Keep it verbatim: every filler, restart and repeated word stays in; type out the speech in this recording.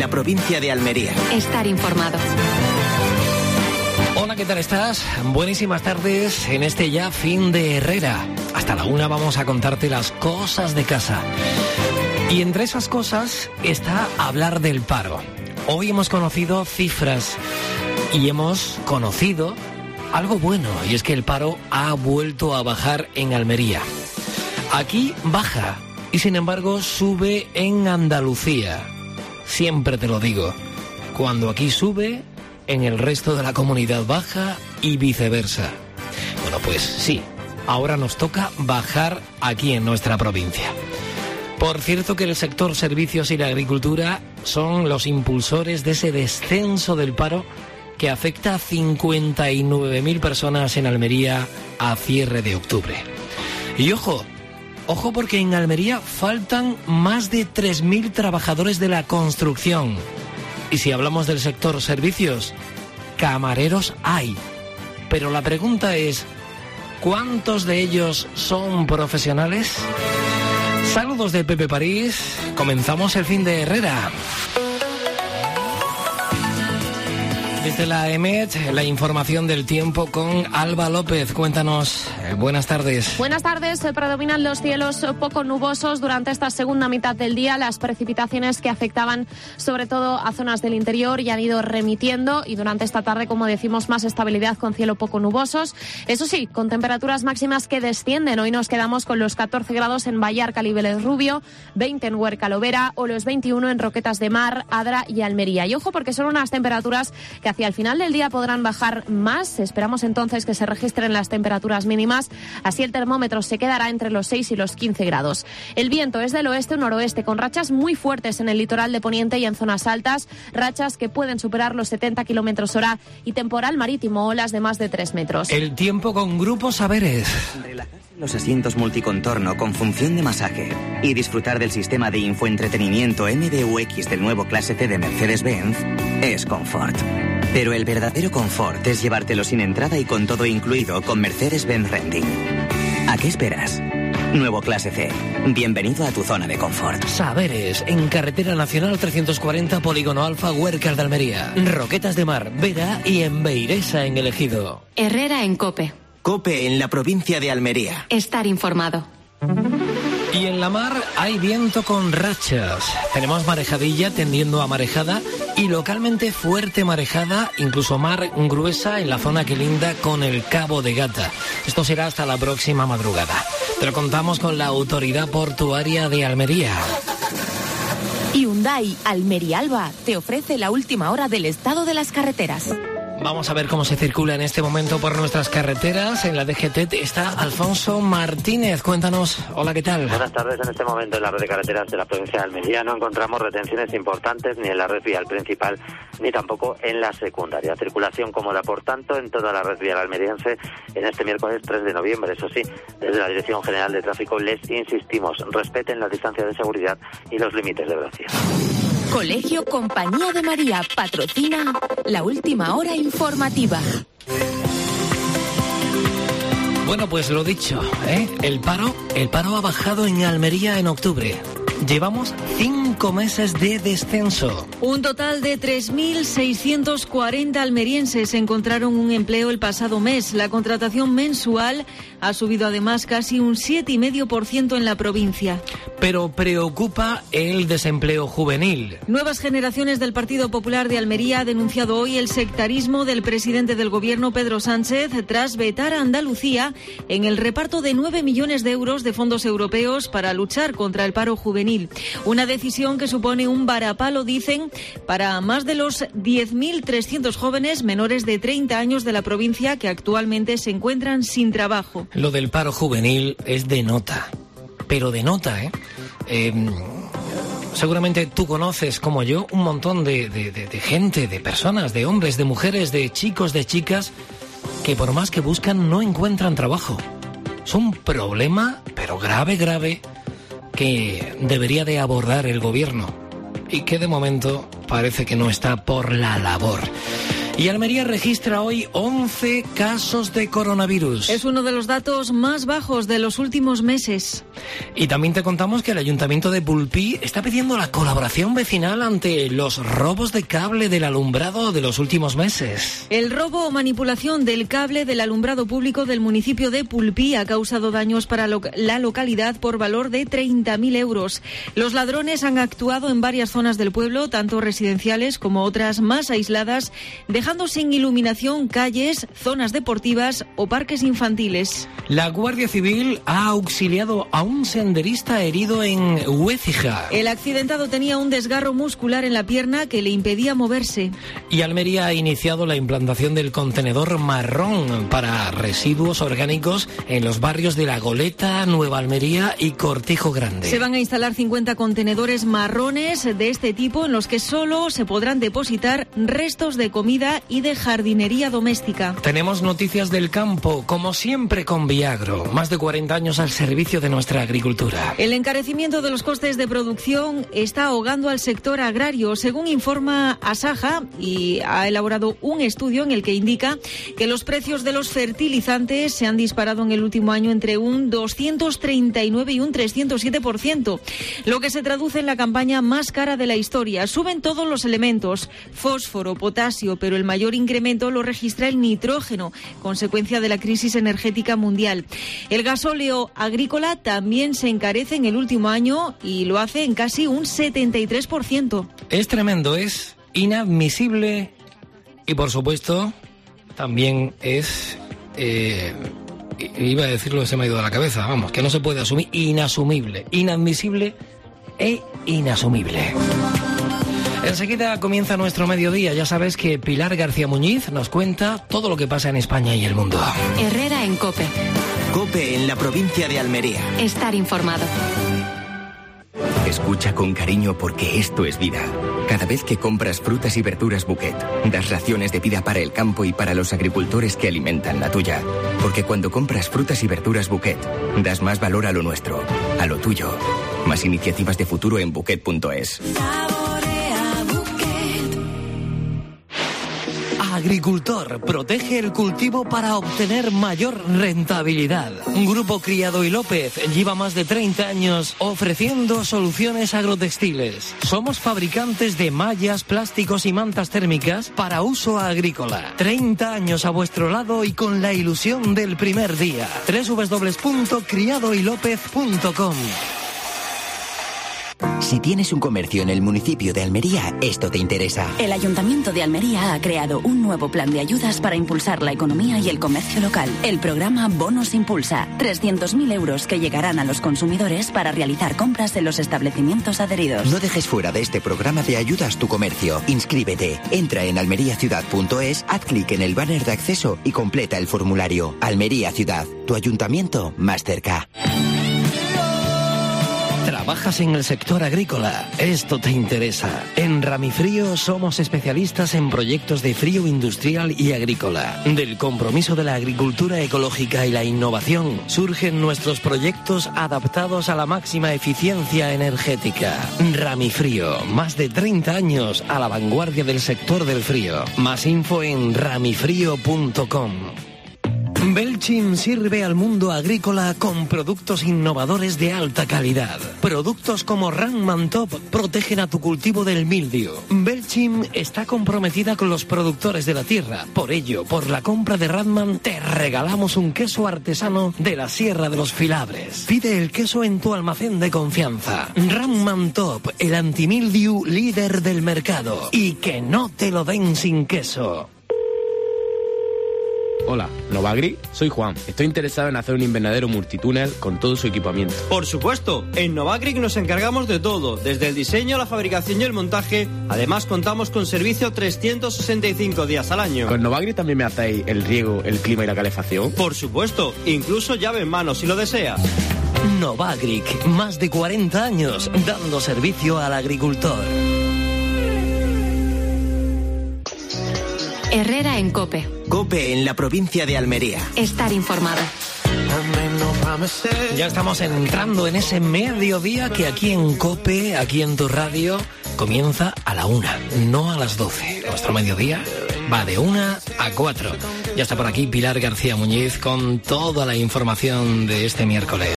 la provincia de Almería. Estar informado. Hola, ¿qué tal estás? Buenísimas tardes en este ya fin de Herrera. Hasta la una vamos a contarte las cosas de casa. Y entre esas cosas está hablar del paro. Hoy hemos conocido cifras y hemos conocido algo bueno, y es que el paro ha vuelto a bajar en Almería. Aquí baja y sin embargo sube en Andalucía. Siempre te lo digo, cuando aquí sube, en el resto de la comunidad baja y viceversa. Bueno, pues sí, ahora nos toca bajar aquí en nuestra provincia. Por cierto que el sector servicios y la agricultura son los impulsores de ese descenso del paro que afecta a cincuenta y nueve mil personas en Almería a cierre de octubre. Y ojo, ojo porque en Almería faltan más de tres mil trabajadores de la construcción. Y si hablamos del sector servicios, camareros hay. Pero la pregunta es, ¿cuántos de ellos son profesionales? Saludos de Pepe París, comenzamos el fin de Herrera. Desde la E M E T, la información del tiempo con Alba López. Cuéntanos, eh, buenas tardes. Buenas tardes. Eh, predominan los cielos poco nubosos durante esta segunda mitad del día. Las precipitaciones que afectaban sobre todo a zonas del interior ya han ido remitiendo y durante esta tarde, como decimos, más estabilidad con cielo poco nubosos. Eso sí, con temperaturas máximas que descienden. Hoy nos quedamos con los catorce grados en Vallarca, Líbeles Rubio, veinte en Huerca Lovera o los veintiuno en Roquetas de Mar, Adra y Almería. Y ojo porque son unas temperaturas que hacia el final del día podrán bajar más. Esperamos entonces que se registren las temperaturas mínimas. Así el termómetro se quedará entre los seis y los quince grados. El viento es del oeste o noroeste, con rachas muy fuertes en el litoral de Poniente y en zonas altas, rachas que pueden superar los setenta kilómetros hora y temporal marítimo, olas de más de tres metros. El tiempo con Grupo Saberes. Relajarse en los asientos multicontorno con función de masaje y disfrutar del sistema de infoentretenimiento M B U X del nuevo Clase C de Mercedes-Benz es confort. Pero el verdadero confort es llevártelo sin entrada y con todo incluido con Mercedes-Benz Renting. ¿A qué esperas? Nuevo Clase C. Bienvenido a tu zona de confort. Saberes, en Carretera Nacional trescientos cuarenta, Polígono Alfa, Huércal de Almería. Roquetas de Mar, Vera y en Beiresa, en El Ejido. Herrera en COPE. COPE en la provincia de Almería. Estar informado. Y en la mar hay viento con rachas. Tenemos marejadilla tendiendo a marejada y localmente fuerte marejada, incluso mar gruesa en la zona que linda con el Cabo de Gata. Esto será hasta la próxima madrugada. Te lo contamos con la Autoridad Portuaria de Almería. Hyundai Almería Alba te ofrece la última hora del estado de las carreteras. Vamos a ver cómo se circula en este momento por nuestras carreteras. En la D G T está Alfonso Martínez. Cuéntanos. Hola, ¿qué tal? Buenas tardes. En este momento en la red de carreteras de la provincia de Almería no encontramos retenciones importantes ni en la red vial principal ni tampoco en la secundaria. Circulación cómoda, por tanto, en toda la red vial almeriense en este miércoles tres de noviembre. Eso sí, desde la Dirección General de Tráfico les insistimos, respeten la distancia de seguridad y los límites de velocidad. Colegio Compañía de María patrocina la última hora informativa. Bueno, pues lo dicho, ¿eh? El paro, el paro ha bajado en Almería en octubre. Llevamos cinco meses de descenso. Un total de tres mil seiscientos cuarenta almerienses encontraron un empleo el pasado mes. La contratación mensual ha subido además casi un siete coma cinco por ciento en la provincia. Pero preocupa el desempleo juvenil. Nuevas Generaciones del Partido Popular de Almería ha denunciado hoy el sectarismo del presidente del gobierno, Pedro Sánchez, tras vetar a Andalucía en el reparto de nueve millones de euros de fondos europeos para luchar contra el paro juvenil. Una decisión que supone un varapalo, dicen, para más de los diez mil trescientos jóvenes menores de treinta años de la provincia que actualmente se encuentran sin trabajo. Lo del paro juvenil es de nota, pero de nota, ¿eh? eh seguramente tú conoces, como yo, un montón de, de, de, de gente, de personas, de hombres, de mujeres, de chicos, de chicas, que por más que buscan no encuentran trabajo. Es un problema, pero grave, grave, que debería de abordar el gobierno y que de momento parece que no está por la labor. Y Almería registra hoy once casos de coronavirus. Es uno de los datos más bajos de los últimos meses. Y también te contamos que el Ayuntamiento de Pulpí está pidiendo la colaboración vecinal ante los robos de cable del alumbrado de los últimos meses. El robo o manipulación del cable del alumbrado público del municipio de Pulpí ha causado daños para lo- la localidad por valor de treinta mil euros. Los ladrones han actuado en varias zonas del pueblo, tanto residenciales como otras más aisladas, dejando sin iluminación calles, zonas deportivas o parques infantiles. La Guardia Civil ha auxiliado a un senderista herido en Huécija. El accidentado tenía un desgarro muscular en la pierna que le impedía moverse. Y Almería ha iniciado la implantación del contenedor marrón para residuos orgánicos en los barrios de La Goleta, Nueva Almería y Cortijo Grande. Se van a instalar cincuenta contenedores marrones de este tipo en los que solo se podrán depositar restos de comida y de jardinería doméstica. Tenemos noticias del campo, como siempre con Viagro, más de cuarenta años al servicio de nuestra agricultura. El encarecimiento de los costes de producción está ahogando al sector agrario, según informa Asaja, y ha elaborado un estudio en el que indica que los precios de los fertilizantes se han disparado en el último año entre un doscientos treinta y nueve y un trescientos siete por ciento, lo que se traduce en la campaña más cara de la historia. Suben todos los elementos, fósforo, potasio, pero el mayor incremento lo registra el nitrógeno, consecuencia de la crisis energética mundial. El gasóleo agrícola también se encarece en el último año y lo hace en casi un setenta y tres por ciento. Es tremendo, es inadmisible y, por supuesto, también es... Eh, iba a decirlo, se me ha ido de la cabeza, vamos, que no se puede asumir, inasumible, inadmisible e inasumible. Enseguida comienza nuestro mediodía. Ya sabes que Pilar García Muñiz nos cuenta todo lo que pasa en España y el mundo. Herrera en COPE. COPE en la provincia de Almería. Estar informado. Escucha con cariño porque esto es vida. Cada vez que compras frutas y verduras Bouquet, das raciones de vida para el campo y para los agricultores que alimentan la tuya. Porque cuando compras frutas y verduras Bouquet, das más valor a lo nuestro, a lo tuyo. Más iniciativas de futuro en bouquet punto es. Agricultor, protege el cultivo para obtener mayor rentabilidad. Grupo Criado y López lleva más de treinta años ofreciendo soluciones agrotextiles. Somos fabricantes de mallas, plásticos y mantas térmicas para uso agrícola. treinta años a vuestro lado y con la ilusión del primer día. doble u doble u doble u punto criado y lópez punto com. Si tienes un comercio en el municipio de Almería, esto te interesa. El Ayuntamiento de Almería ha creado un nuevo plan de ayudas para impulsar la economía y el comercio local. El programa Bonos Impulsa. trescientos mil euros que llegarán a los consumidores para realizar compras en los establecimientos adheridos. No dejes fuera de este programa de ayudas tu comercio. Inscríbete. Entra en almería ciudad punto es, haz clic en el banner de acceso y completa el formulario. Almería Ciudad, tu ayuntamiento más cerca. ¿Trabajas en el sector agrícola? Esto te interesa. En Ramifrío somos especialistas en proyectos de frío industrial y agrícola. Del compromiso de la agricultura ecológica y la innovación surgen nuestros proyectos adaptados a la máxima eficiencia energética. Ramifrío, más de treinta años a la vanguardia del sector del frío. Más info en ramifrío punto com. Belchim sirve al mundo agrícola con productos innovadores de alta calidad. Productos como Ranman Top protegen a tu cultivo del mildio. Belchim está comprometida con los productores de la tierra. Por ello, por la compra de Ranman, te regalamos un queso artesano de la Sierra de los Filabres. Pide el queso en tu almacén de confianza. Ranman Top, el antimildiu líder del mercado. Y que no te lo den sin queso. Hola, Novagri, soy Juan. Estoy interesado en hacer un invernadero multitúnel con todo su equipamiento. Por supuesto, en Novagric nos encargamos de todo, desde el diseño, la fabricación y el montaje. Además, contamos con servicio trescientos sesenta y cinco días al año. ¿Con Novagri también me hacéis el riego, el clima y la calefacción? Por supuesto, incluso llave en mano si lo deseas. Novagric, más de cuarenta años dando servicio al agricultor. Herrera en COPE. COPE en la provincia de Almería. Estar informado. Ya estamos entrando en ese mediodía que aquí en COPE, aquí en tu radio, comienza a la una, no a las doce. Nuestro mediodía va de una a cuatro. Ya está por aquí Pilar García Muñiz con toda la información de este miércoles.